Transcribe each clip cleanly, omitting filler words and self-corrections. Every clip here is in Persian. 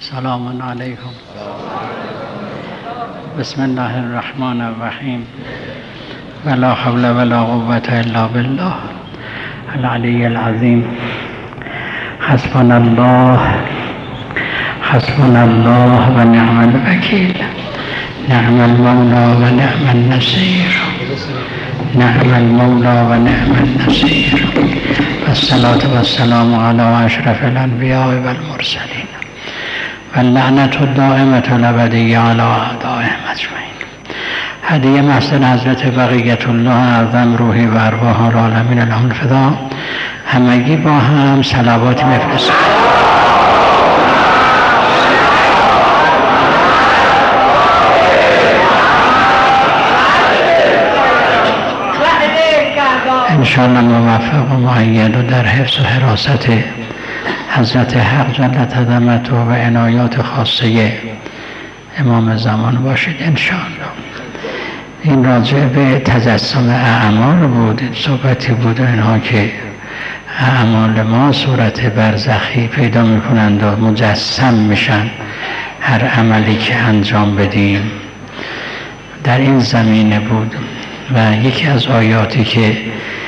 سلام علیکم. بسم الله الرحمن الرحیم. ولا حول ولا قوة الا بالله العلی العظیم. حسبنا الله و نعم الوکیل. نعم المولى و نعم النصير. نعم المولى و نعم النصير. والصلاة والسلام على اشرف الانبیاء والمرسلین و اللعنة الدائمة الابدیة على اعدائهم اجمعین. هدیه محضر حضرت بقیت الله اعظم روحی و ارواح العالمین لهم الفداء. همگی با هم صلوات بفرستیم. انشاءالله موفق و مؤید و در حفظ و حراست حضرت حق جل عظمته و عنایات خاصه امام زمان باشید انشاءالله. این راجع به تجسم اعمال بود، صحبتی بود اینها که اعمال ما صورت برزخی پیدا میکنند و مجسم میشن هر عملی که انجام بدیم. در این زمینه بود و یکی از آیاتی که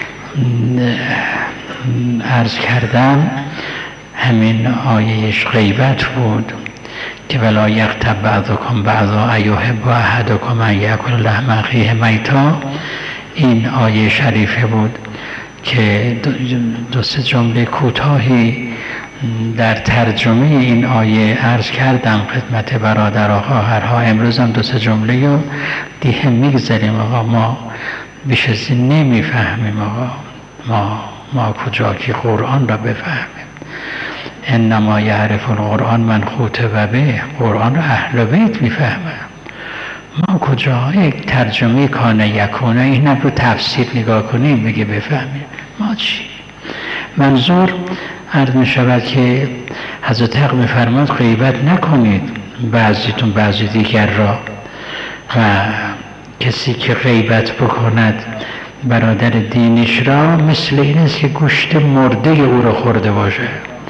عرض کردم همین آیهش غیبت بود که ولا یغتب بعضکم بعضا ایحب احدکم ان یأکل لحم اخیه میتا. این آیه شریفه بود که دو سه جمله کوتاهی در ترجمه این آیه عرض کردم خدمت برادرها خواهرها. امروز هم دو سه جمله رو دیگه میگذاریم. آقا ما بیش از این نمیفهمیم. آقا ما کجا که قرآن را بفهمیم. انما یعرف القرآن من خاطب به. قرآن را اهل بیت میفهمه. ما کجا یک ترجمه کان یکونه این رو تفسیر نگاه کنیم بگه بفهمیم. ما چی؟ منظور عرض می شود که حضرت حق میفرماد غیبت نکنید بعضیتون بعضی دیگر را، و کسی که غیبت بکند برادر دینش را مثل این است که گوشت مرده او را خورده باشه.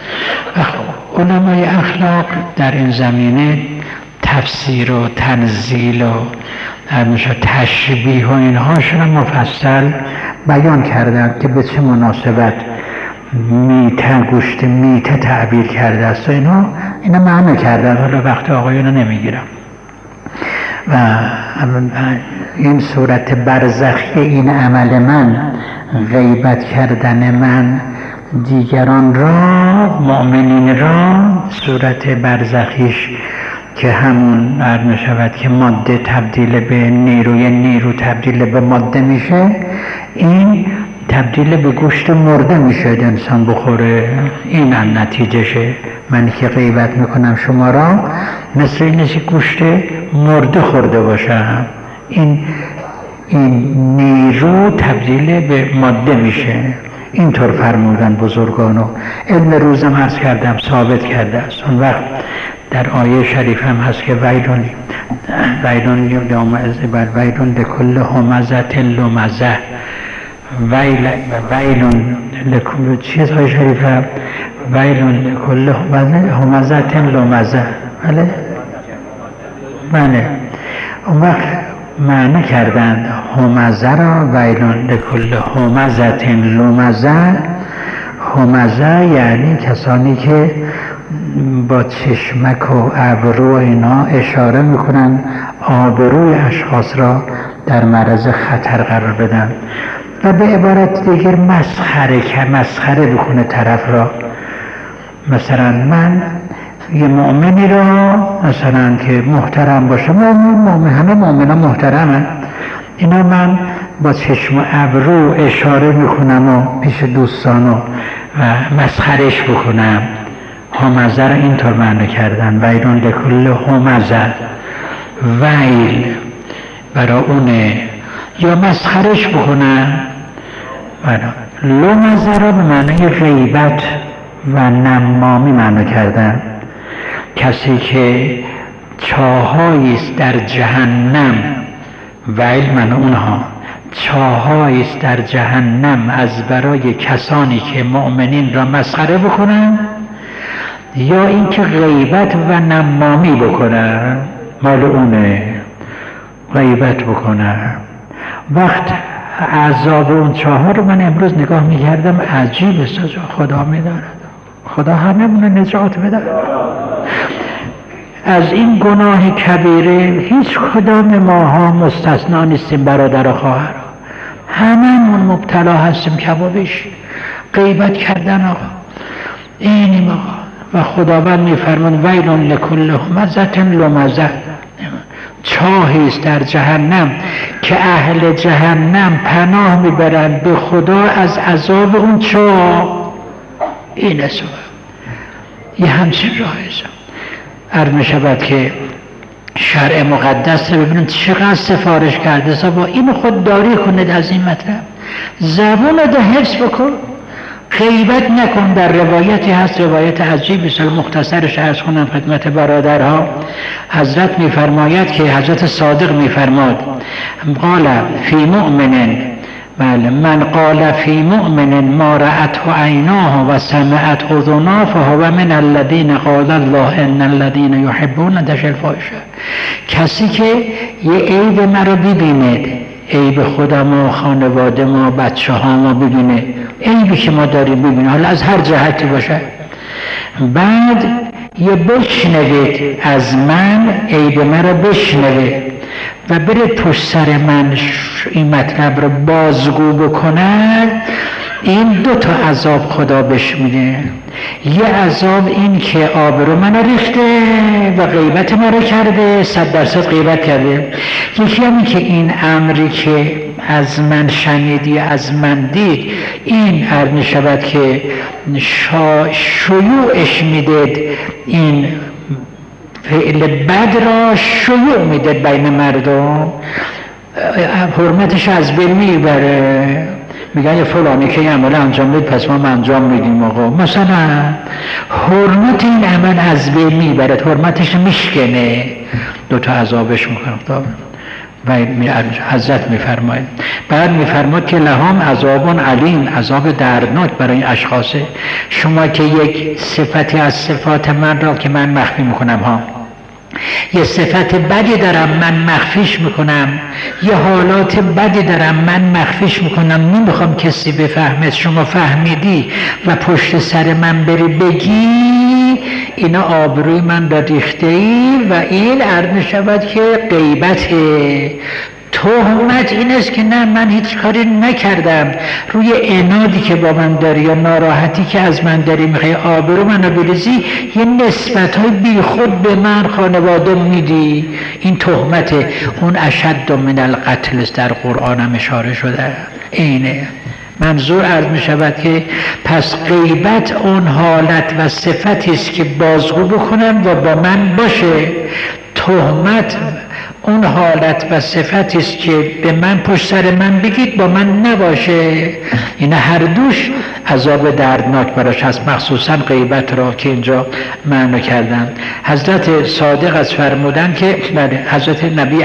علمای اخلاق در این زمینه تفسیر و تنزیل و تشبیه و اینهاش را مفصل بیان کردن که به چه مناسبت گوشت میته تعبیر کرده است و اینا معنی کردن. حالا وقت آقایون رو نمیگیرم. و این صورت برزخی این عمل من، غیبت کردن من دیگران را، مؤمنین را، صورت برزخیش که همون عرض می شود که ماده تبدیل به نیرو تبدیل به ماده میشه، این تبدیل به گوشت مرده میشه انسان بخوره. این نتیجهشه. من که غیبت میکنم شما را مثل اینه که گوشت مرده خورده باشم. این نیرو تبدیل به ماده میشه. اینطور فرمودن بزرگان و علم روزم عرض کردم ثابت کرده است. اون وقت در آیه شریف هم هست که ویلون لکل همزة لمزة. ویلون لکل چیز های شریفه ویلون لکل همزة لمزة. بله اون وقت معنی کردند همزه را ویلون لکل همزة لمزة. همزه یعنی کسانی که با چشمک و ابرو اینا اشاره میکنن آبروی اشخاص را در معرض خطر قرار بدن و به عبارت دیگر مسخره بکنه طرف را. مثلا من یه مؤمنی را مثلا که محترم باشه، همه مؤمنا محترمن، اینا من با چشم و ابرو اشاره میکنم و پیش دوستان و مسخرش بکنم. همزه را اینطور معنی کردن ویلون لکل همزه. ویل برای اونه یا مسخرش بکنم. لمزه را به معنی غیبت و نمامی معنی کردن. کسی که چاهاییست در جهنم، ویل من اونها، چاهاییست در جهنم از برای کسانی که مؤمنین را مسخره بکنن یا اینکه غیبت و نمامی بکنن، مال اونه، غیبت بکنن. وقت عذاب اون 4 رو من امروز نگاه میکردم، عجیب است. خدا میداند، خدا همه مونه نجات بده از این گناه کبیره. هیچ کدام ماها مستثنا نیستیم برادر و خواهر، هممون مبتلا هستیم کبابش، غیبت کردن آقا. اینیم آقا. و خداوند میفرماند ویل لکل همزة لمزة، چاهی است در جهنم که اهل جهنم پناه میبرند به خدا از عذاب اون چاه. این است یه همچین راهی است. عرض می‌شود که شرع مقدس رو ببینید چقدر سفارش کرده. با اینو خودداری کنید از این مطلب، زبون رو حفظ بکن، غیبت نکن. در روایتی هست، روایت عجیبی است، مختصرش عرض کنم خدمت برادرها. حضرت میفرماید که حضرت صادق میفرماد قال فی مؤمن، من قال فی مؤمن ما رأته عیناه و سمعت اذناه فهو من الذین قال الله ان الذین یحبون انتشر الفاحشه. کسی که یه عیب مرا ببیند، عیب خودم و خانواده ما، بچه ها ما ببینه، عیبی که ما داریم ببینه، حالا از هر جهتی باشه، بعد یه بشنوید از من، عیب مرا بشنوید و بره پشت سر من این مطلب رو بازگو بکند، این 2 تا عذاب خدا بهش میده. یه عذاب این که آبرو منو ریخته و غیبت منو کرده، 100% غیبت کرده. یکی هم این که این امری که از من شنیدی، از من دید، این عرض می‌شود که شیوعش میدید، این فعل بد را شیوع میدید بین مردم، حرمتش از بین میبره. میگن یه فلانی که یه عمل انجام بید پس ما انجام میدیم آقا، مثلا حرمت این عمل از بین میبره، حرمتش میشکنه، 2 تا عذابش میکنه. و حضرت میفرماید، بعد میفرماید که لهم عذاب علیم، عذاب دردناک برای این اشخاص. شما که یک صفتی از صفات من را که من مخفی میکنم ها، یه صفت بدی دارم من مخفیش میکنم، یه حالات بدی دارم من مخفیش میکنم، نمیخوام کسی بفهمه، شما فهمیدی و پشت سر من بری بگی اینا آبروی من را ریخته ای و این عرض میشود که غیبته. تهمت این است که نه من هیچ کاری نکردم، روی عنادی که با من داری یا ناراحتی که از من داری میخوای آبرو منو بریزی، یه نسبت‌های بی خود به من خانواده میدی، این تهمته. اون اشد من القتل است، در قرآن هم اشاره شده. اینه منظور عرض می شود که پس غیبت اون حالت و صفتی است که بازگو بکنم و با من باشه، تهمت اون حالت و صفتی است که به من پشت سر من بگید با من نباشه. این هر دوش عذاب دردناک براش هست، مخصوصا غیبت را که اینجا معنی کردن. حضرت صادق از فرمودن که حضرت نبی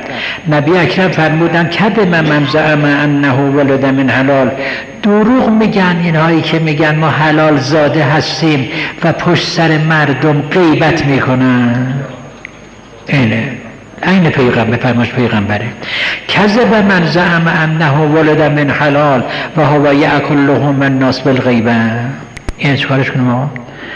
اکرم فرمودن کذب من زعم انه ولد من حلال، دروغ میگن اینهایی که میگن ما حلال زاده هستیم و پشت سر مردم غیبت میکنن. اینه این پیغمبر فرماش پیغمبره، کذب من زعم انه ولد من حلال و هو یاکل لحوم الناس بالغیبه. این چیکارش کنیم ما؟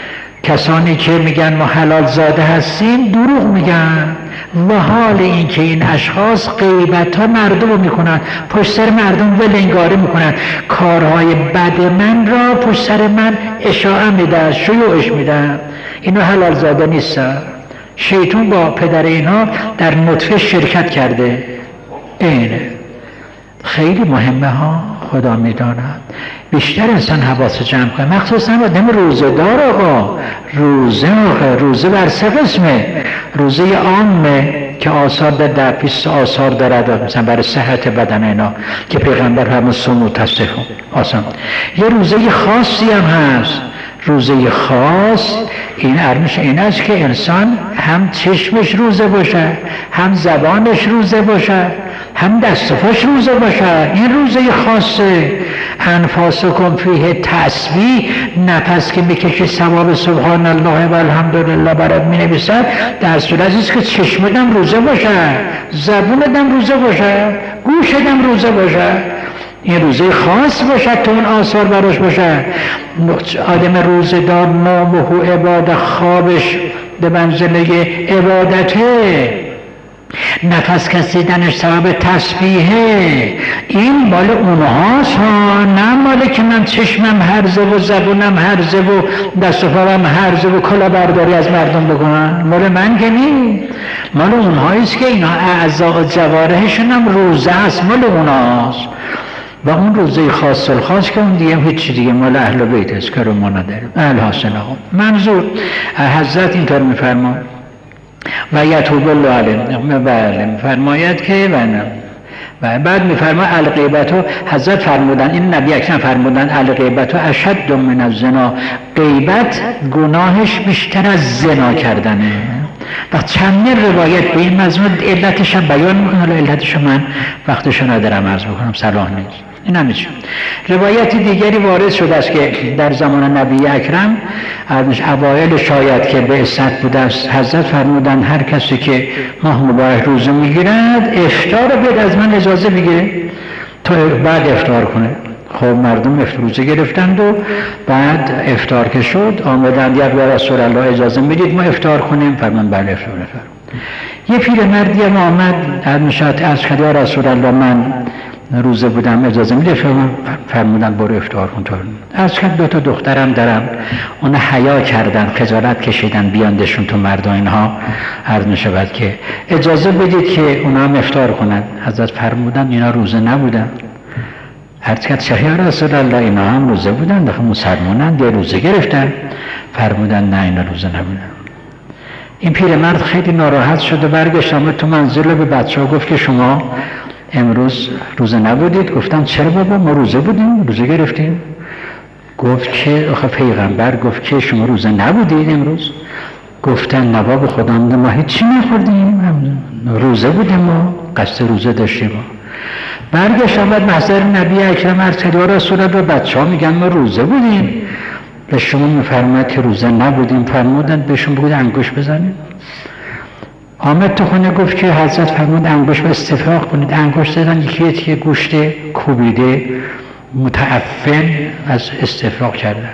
کسانی که میگن ما حلال زاده هستیم دروغ میگن، و حال این که این اشخاص غیبت ها مردم رو میکنن، پشت سر مردم ولنگاری میکنن، کارهای بد من را پشت سر من اشاعه میدن، شیوعش میدن. اینو حلال زاده نیستن. شیطان با پدر اینها در نطفه شرکت کرده. اینه خیلی مهمه ها، خدا میداند. بیشتر انسان حواس جمع کنه، مخصوصا آدم روزه دار. آقا روزه بر 3 قسمه. روزه عامه که آثار در 20 آثار دارد، مثلا برای صحت بدن اینا که پیغمبر همون سمو تصدیق آسان. یه روزه خاصی هم هست، روزه خاص این است که انسان هم چشمش روزه باشه، هم زبانش روزه باشه، هم دست و پاش روزه باشه. این روزه خاصه. انفاسکم فیه تسبیح، نفس که میکشی ثواب سبحان الله و الحمدلله برات مینویسد، در صورتی است که چشمتم روزه باشه، زبونتم روزه باشه، گوشتم روزه باشه. این روزه خاص باشه تا اون آثار براش باشه. آدم روزه دار نامه عبادت، خوابش به منزله عبادته، نفس کشیدنش ثواب تسبیحه. این مال اونهاست ها، نه مال که من چشمم هرزه و زبونم هرزه و دست و پایم هرزه و کلا برداری از مردم بکنن. مال من که نی، مال اونهاییست که اینا اعضاء و جوارحشون هم روزه است، مال اونهاست. و اون روزه خاص الخاص که اون دیگه هیچ دیگه مال اهل بیت است که رو ما نداریم. الحاصل آقا منظور حضرت اینطور میفرما و یتوب الله علیهم، بله میفرماید که و بعد میفرما الغیبتو، حضرت فرمودن، این نبی اکرم فرمودن الغیبتو اشد من الزنا، غیبت گناهش بیشتر از زنا کردنه. و چندین روایت به این مضمون علتش هم بیان میکنه، حالا علتش من وقتش ندارم عرض بکنم، صلاح نیست. این همیشه روایت دیگری وارد شده است که در زمان نبی اکرم از اوایل شاید که به عصمت بوده است، حضرت فرمودن هر کسی که ماه مبارک روزه میگیرد افطار بیاد از من اجازه بگیره تا بعد افطار کنه. خب مردم روزه گرفتند و بعد افطار که شد آمدند یا رسول الله اجازه میدید ما افطار کنیم؟ فرمان بله افطار. یه پیرمردی هم آمد از خدا رسول الله من روزه بودم اجازه میده؟ فرمودن برو افطار کن. از خد دو تا دخترم دارم، اونا حیا کردن، خجالت کشیدن بیاندشون تو مرد و اینها، عرض میشود که اجازه بدید که اونا هم افطار کنن. حضرت فرمودن اینا روزه نبودن. عرض کرد یا رسول الله اینا هم روزه بودن، داخل مسلمانن یه روزه گرفتن. فرمودن نه اینا روزه نبودن. این پیرمرد خیلی ناراحت شد و برگشت آمد تو منزل به بچه‌ها گفت که شما امروز روزه نبودید؟ گفتم چرا بابا ما روزه بودیم، روزه گرفتیم. گفت که آخه پیغمبر گفت که شما روزه نبودید امروز. گفتن نه بابا خدا ما هیچی نخوردیم، روزه بودیم، ما قصد روزه داشتیم. برگشت آمد محضر نبی اکرم عرض کرد یا رسول الله بچه‌ها میگن ما روزه بودیم، به شما میفرماید که روزه نبودیم. فرمودن بهشون بگید انگوش بزنید. آمد تو خونه گفت که حضرت فرمود انگوش به استفراغ کنید. انگوش زدن یکی گوشت کوبیده متعفن از استفراغ کردن.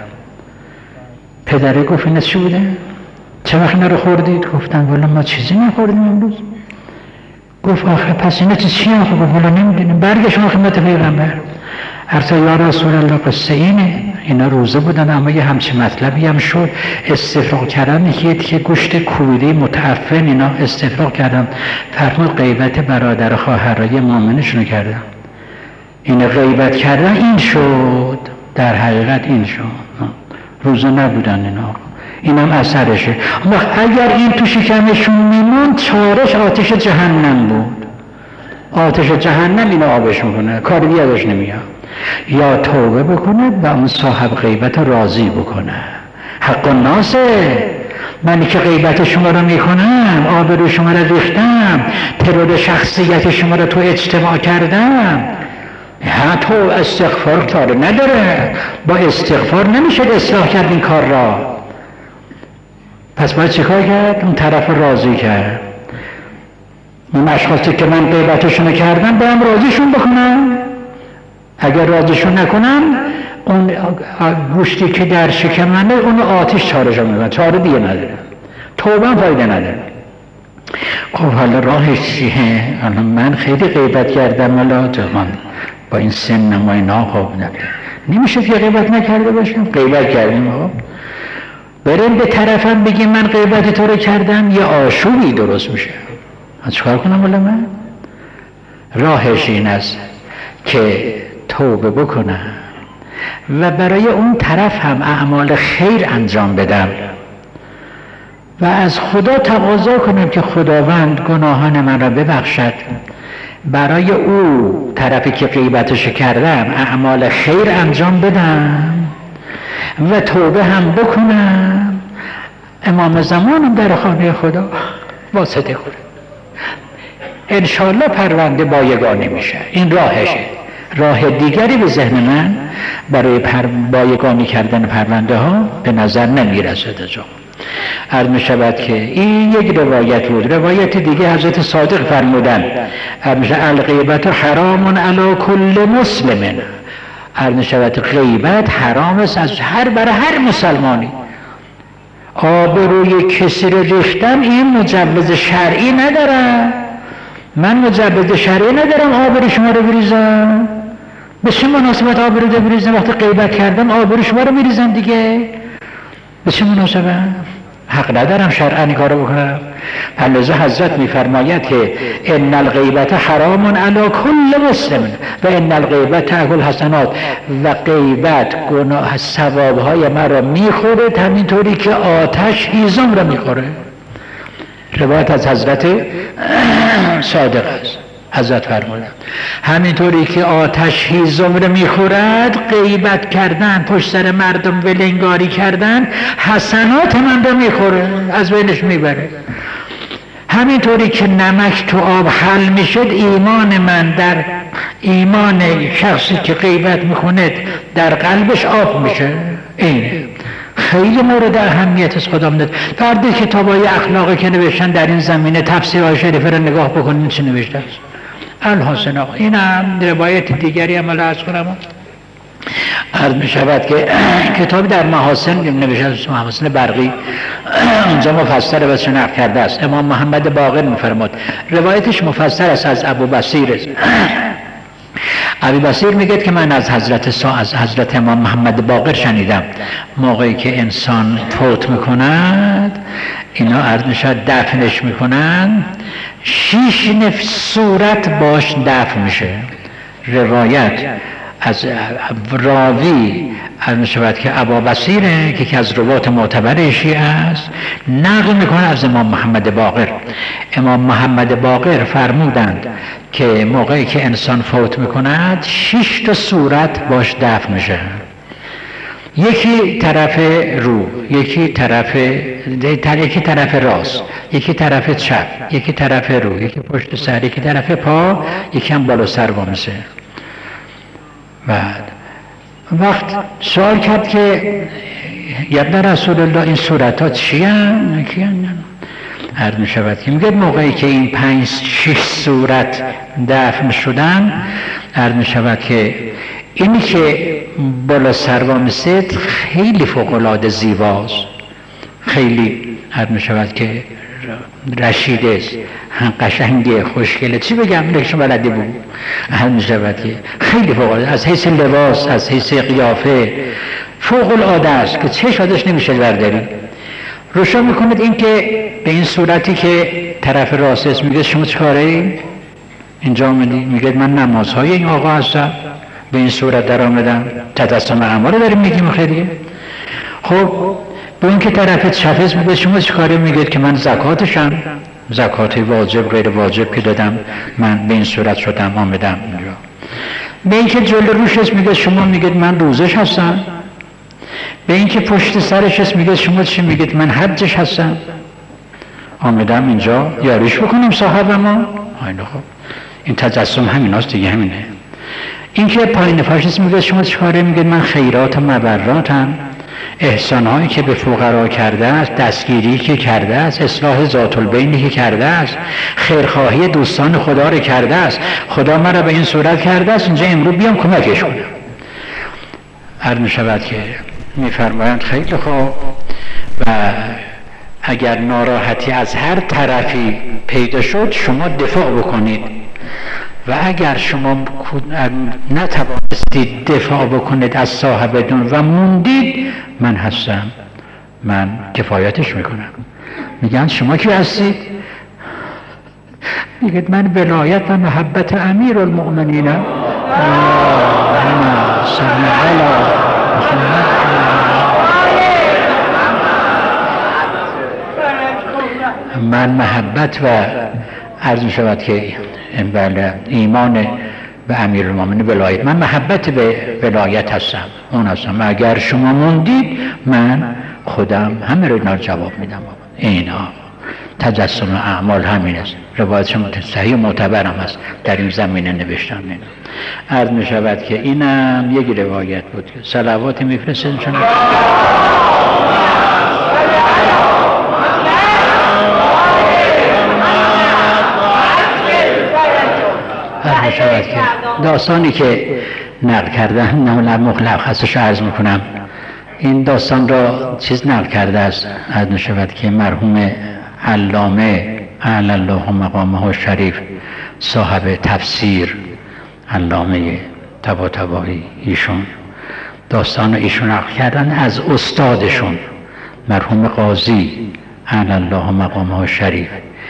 پدره گفت این چی بوده؟ چه وقت اینا رو خوردید؟ گفتن والا ما چیزی نخوردیم امروز. گفت آخه پس اینا چی آخه؟ گفت والا نمیدونیم. برگشت خدمت پیغمبر عرض یا رسول الله قصه اینه، اینا روزه بودن اما یه همچین مطلبی هم شد، استفراغ کردن که گوشت کوبیده متعفن اینا استفراغ کردن. فرمود غیبت برادر خواهرای مؤمنشون کردن. این غیبت کردن این شد، در حقیقت این شد، روزه نبودن اینا. اینم اثرشه. اما اگر این تو شکمشون میموند چارش آتش جهنم بود. آتش جهنم اینو آبش میکنه، کاری دیگه ازش نمیاد. یا توبه بکنه و اون صاحب غیبت راضی بکنه. حق الناسه، منی که غیبت شما رو میکنم، آبرو شما رو ریختم، ترور شخصیت شما رو تو اجتماع کردم، تو استغفار کار نداره. با استغفار نمیشه اصلاح کرد این کار را. پس باید چه کار کرد؟ اون طرف راضی کرد. اون اشخاصی که من غیبتشون کردم باید راضیشون بکنم. اگر راضیشون نکنم اون گوشتی که در شکم منه اون آتش چارشون میبند، چاره دیگه نداره، توبه هم فایده نداره. خب حالا راهش چیه؟ حالا من خیلی غیبت کردم، حالا من با این سنم و اینا خب نمیشه که غیبت نکرده باشم. غیبت کردیم خب بریم به طرفم بگیم من غیبت تو رو کردم، یه آشوبی درست میشه. من چکار کنم؟ ولی من راهش این است که توبه بکنم و برای اون طرف هم اعمال خیر انجام بدم و از خدا تقاضا کنم که خداوند گناهان من را ببخشد. برای او طرفی که غیبتش کردم اعمال خیر انجام بدم و توبه هم بکنم، امام زمانم در خانه خدا واسطه کنم، انشالله پرونده بایگانی میشه. این راهشه. راه دیگری به ذهن من برای بایگانی کردن پرونده ها به نظر نمیرسد. از اون عرض می شود که این یک روایت بود. روایت دیگه حضرت صادق فرمودن الغیبت حرام علی کل مسلم. عرض می شود غیبت حرام است از برای هر مسلمانی. آبروی کسی رو ریختم این مجوز شرعی ندارم. من مجوز شرعی ندارم آبرو شما رو بریزم. به چه مناسبت آبرو رو بریزم؟ وقتی غیبت کردم آبرو شما رو بریزم دیگه. به چه مناسبت؟ حق ندارم شرعا این کارو بکنم. لذا حضرت میفرماید که ان الغیبت حرام علی کل مسلم و ان الغیبت تأکل الحسنات، و غیبت گناه ثوابهای مرا میخوره همینطوری که آتش هیزم را میخوره. روایت از حضرت صادق است. حضرت فرمودند همینطوری که آتش هیزم را میخورد، غیبت کردن، پشت سر مردم ولنگاری کردن حسنات من را میخوره، از بینش میبره. همینطوری که نمک تو آب حل میشد، ایمان من در ایمان شخصی که غیبت میکنه در قلبش آب میشه. اینه خیلی مورد اهمیت است. خدا میداد فرد کتابای اخلاقی که نوشتن در این زمینه تفسیرهای شریفه رو نگاه بکنین چه نوشته است. الحسن آقا این هم روایت دیگری هم عرض کنم. عرض می شود که کتابی در محاسن نوشته است، محاسن برقی، اونجا مفسر و نقل کرده است. امام محمد باقر میفرماد، روایتش مفسر است از ابو بصیر است. ابو بصیر میگه که من از حضرت امام محمد باقر شنیدم موقعی که انسان فوت میکند اینا عرض میشد دفنش میکنن 6 صورت باش دفن میشه. روایت از راوی عرض میشود که ابو بصیره که از روات معتبر شیعه است، نقل میکنه از امام محمد باقر. امام محمد باقر فرمودند که موقعی که انسان فوت میکند 6 صورت باش دفن میشه. یکی طرف رو، یکی طرف راست، یکی طرف چپ، یکی طرف رو، یکی پشت سر، یکی طرف پا، یکی هم بالا سر وامسه. بعد وقت سوال کرد که ابن رسول الله این صورت ها چی هم؟ عرض می شود که میگه موقعی که این 5-6 صورت دفن شدن، عرض می شود که اینی که بالا سر وامسه خیلی فوق‌العاده زیباست، خیلی عرض می شود که رشیده است، قشنگه، خوشگله، چی بگم نکشم بلدی بود. عرض می شود که خیلی فوق‌العاده از حیث لباس، از حیث قیافه فوق‌العاده است که چشم ازش نمیشه برداری. روشن میکنید این که به این صورتی که طرف راست است میگه شما چیکاره اینجا آمدی؟ میگه من نمازهای این آقا هستم، به این صورت در آمدم، تجسم اعمال داریم میگیم خیلی. خب به اون که طرف چپ است میگه شما چیکاره؟ میگه که من زکاتشم، زکات واجب غیر واجب که دادم، من به این صورت شدم آمدم اینجا. به این که جلو روش است میگه شما، میگه من روزش هستم. به این که پشت سرش است میگه شما چی؟ میگید من حجش هستم، آمدم اینجا یاریش بکنم صاحب ما. خب این تجسم همین هست دیگه، همینه. این که پایین فاشیست میگه شما چیکاره؟ میگید من خیرات و مبراتم، احسانهایی که به فقرا کرده است، دستگیری که کرده است، اصلاح ذات البینی که کرده است، خیرخواهی دوستان خدا رو کرده است، خدا مرا به این صورت کرده است، اینجا امروز بیام کمکش کنم. عرض میشود که میفرمایند خیلی خوب، و اگر ناراحتی از هر طرفی پیدا شد شما دفاع بکنید، و اگر شما نتوانستید دفاع بکنید از صاحبتون و موندید، من هستم، من کفایتش میکنم. میگن شما کی هستید؟ میگید من ولایت و محبت امیر المؤمنین. من محبت و عرض می شود که ایمان به امیرالمومنین ولایت، من محبت به ولایت هستم، اون هستم، اگر شما موندید من خودم همه رو اینا جواب میدم. اینا تجسم اعمال همین است. روایتش صحیح و معتبرم است در این زمینه نوشتم. اینا عرض می شود که اینم یک روایت بود که صلوات میفرستید چون عرض می شود که داستانی که نقل کردن مخلصش عرض میکنم. این داستان را چیز نقل کرده است، عرض می شود که مرحوم علامه اعلی الله مقامه الشریف صاحب تفسیر علامه طباطبایی، ایشون داستان ایشون نقل کردن از استادشون مرحوم قاضی اعلی الله مقامه الشریف.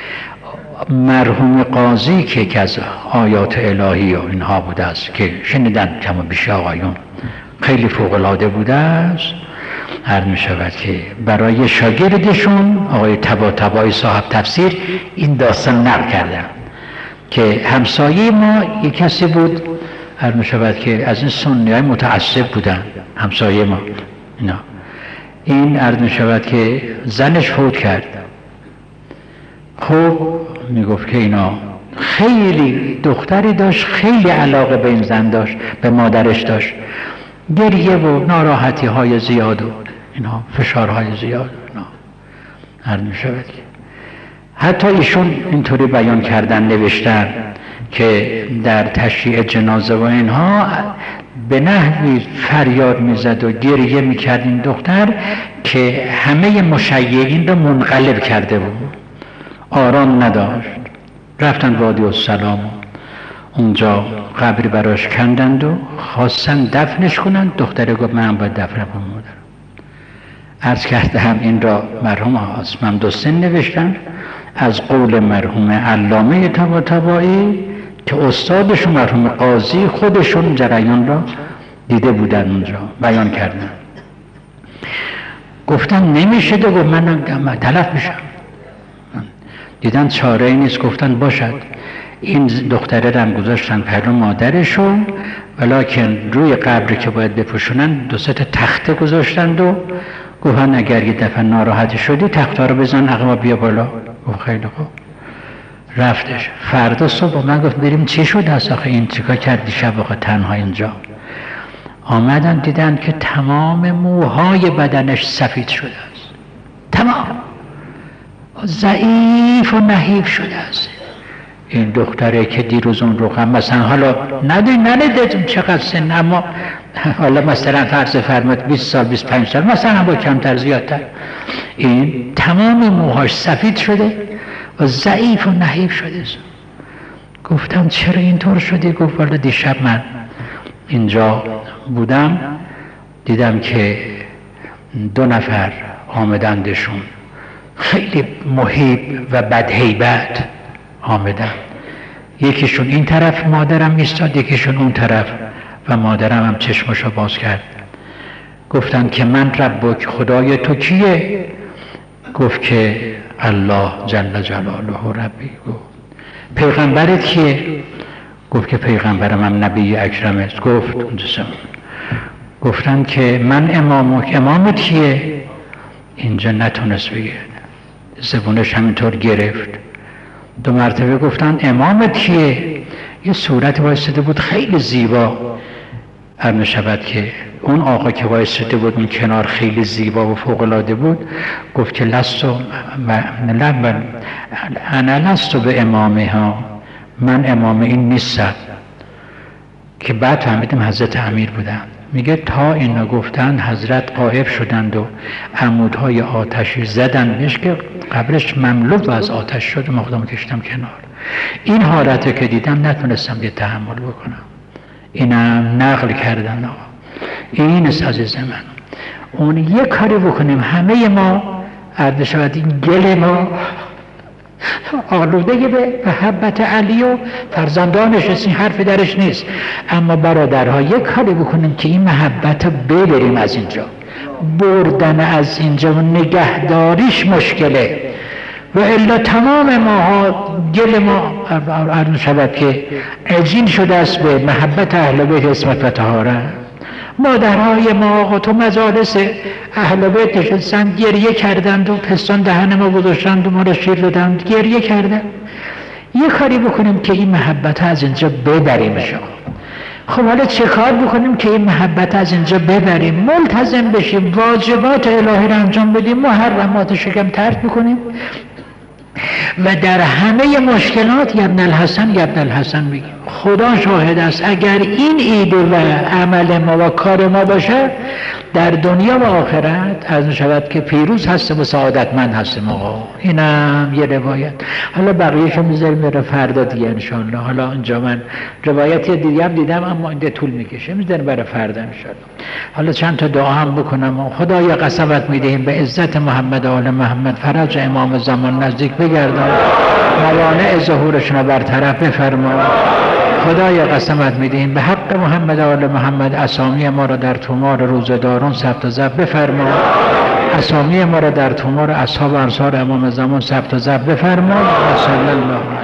مرحوم قاضی که از آیات الهی و اینها بوده است که شنیدن کم و بیش آقایون، خیلی فوق‌العاده بوده است. عرض می شود که برای شاگردشون آقای طباطبایی صاحب تفسیر این داستان نقل کردن که همسایه ما یک کسی بود، عرض می شود که از این سنی های متعصب بودن همسایه ما اینا. این عرض می شود که زنش فوت کرد. خب می گفت که اینا خیلی دختری داشت، خیلی علاقه به این زن داشت، به مادرش داشت، گریه و ناراحتی های زیاد و اینا، فشارهای زیاد اینا. عرض می شود که حتی ایشون اینطوری بیان کردن، نوشتن که در تشییع جنازه و اینها به نحوی فریاد میزد و گریه میکرد این دختر که همه مشیعین رو منقلب کرده بود، آرام نداشت. رفتن وادی السلام، اونجا قبری براش کندند و خواستن دفنش کنند. دختره گفت من باید دفنم کنم مادرم. عرض کردم این را مرحوم آسمم دوستن نوشتن از قول مرحوم علامه طباطبایی که استادشون مرحوم قاضی خودشون جریان را دیده بودن، اونجا بیان کردن. گفتن نمیشه، گفت من تلف میشم. دیدن چاره ای نیست، گفتن باشد. این دختره رو هم گذاشتن پهلو مادرشون، ولیکن روی قبری که باید بپوشونن دو سه تا تخته گذاشتند و گفتن اگر یه دفعه ناراحت شدی تخته رو بزن عقب بیا بالا. گفت خیلی خوب. رفتش. فردا صبح من گفت بریم چی شد از آخه این چیکار کردی شب آخه تنها اینجا؟ آمدن دیدن که تمام موهای بدنش سفید شده است، تمام ضعیف و نحیف شده است. این دختره که دیروز اون رقم مثلا حالا ندیدم چقدر سن، اما حالا مثلا فرض فرمایید 20 سال 25 سال مثلا با کمتر زیادتر، این تمام موهاش سفید شده و ضعیف و نحیف شده است. گفتم چرا اینطور شده؟ گفت والا دیشب من اینجا بودم دیدم که 2 نفر آمدندشون، خیلی محیب و بدهیبت آمدن. یکیشون این طرف مادرم ایستاد، یکیشون اون طرف و مادرم هم چشمشو باز کرد. گفتن که من ربک، خدای تو کیه؟ گفت که الله جل جلاله ربی. گفت پیغمبرت کیه؟ گفت که پیغمبرم هم نبی اکرم است. گفت گفتن که من امامت کیه؟ اینجا نتونست بگه، زبونش همینطور گرفت. 2 مرتبه گفتن امامت کیه؟ یه صورت وایساده بود خیلی زیبا. عرض شود که اون آقا که وایساده بود اون کنار خیلی زیبا و فوق‌العاده بود. گفت که انا لست به امامه ها، من امام این نیستم. که بعد فهمیدم حضرت امیر بودن. میگه تا اینا گفتن حضرت غائب شدند و عمودهای آتشی زدن بهش که قبرش مملو از آتش شد و مقدام کشتم کنار. این حالت که دیدم نتونستم دیگه تحمل بکنم. اینم نقل کردن. این است عزیز من، اون یک کاری بکنیم همه ما عرض شود این گل ما آلوده به محبت علی و فرزندانش است، این حرف درش نیست، اما برادرها یک کاری بکنیم که این محبت رو ببریم از اینجا. بردن از اینجا و نگهداریش مشکله. و الا تمام ماها گل ما عرض شود که عجین شده است به محبت اهل بیت عصمت و طهارت. مادرهای ما تو مجالس اهل بیت نشستند گریه کردند و پستان دهن ما گذاشتند و ما را شیر دادند، گریه کردند. یه کاری بکنیم که این محبت از اینجا ببریم شما. خب حالا چه کار بکنیم که این محبت از اینجا ببریم؟ ملتزم بشیم، واجبات الهی را انجام بدیم، محرمات شکم ترک بکنیم و در همه مشکلات یا ابن الحسن بگیم. خدا شاهد است اگر این ایده و عمل ما و کار ما باشه در دنیا و آخرت از شود که پیروز هستیم و سعادتمند هستیم. آقا اینم یه روایت. حالا بقیه‌شو میذاریم میره فردا دیگه ان شاء الله. حالا اینجا من روایت دیگه هم دیدم اما این طول میکشه، میذاریم برای فردا ان شاء الله. حالا چند تا دعا هم بکنم. خدایا قسمت میدهیم به عزت محمد و آل محمد فرج امام زمان نزدیک بگردان، موانع ظهورشون رو برطرف بفرما. خدایا قسمت میدهیم به حق محمد و آل محمد اسامی ما را در تومار روزداران ثبت و ضبط بفرما، اسامی ما را در تومار اصحاب انصار امام زمان ثبت و ضبط بفرما. صلی الله